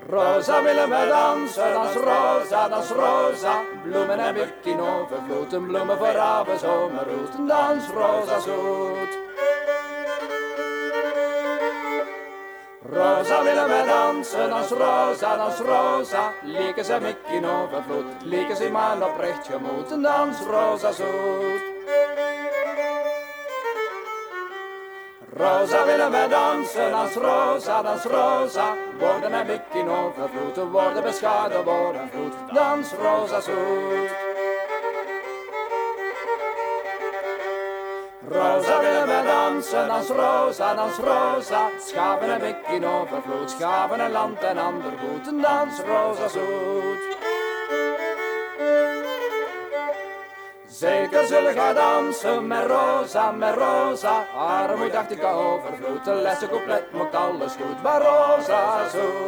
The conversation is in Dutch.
Rosa willen we dansen, dans rosa, dans rosa. Bloemen heb ik in overvloed, en bloemen voor avond zomerroet. Dans rosa zoet. Rosa willen we dansen, dans rosa, dans rosa. Liekes heb ik in overvloed, liekes in mijn oprecht gemoed. Dans rosa zoet. Rosa willen we dansen, dans rosa, dans rosa. Woorden heb ik in overvloed, woorden beschaden worden vloed. Dans rosa zoet. Rosa willen we dansen, dans rosa, dans rosa. Schapen heb ik in overvloed, schapen en land en ander goed. Dans rosa zoet. Zeker zullen gaan dansen met rosa, met rosa. Armoede dacht ik overvloed, de lessen couplet maakt alles goed. Maar rosa zoet.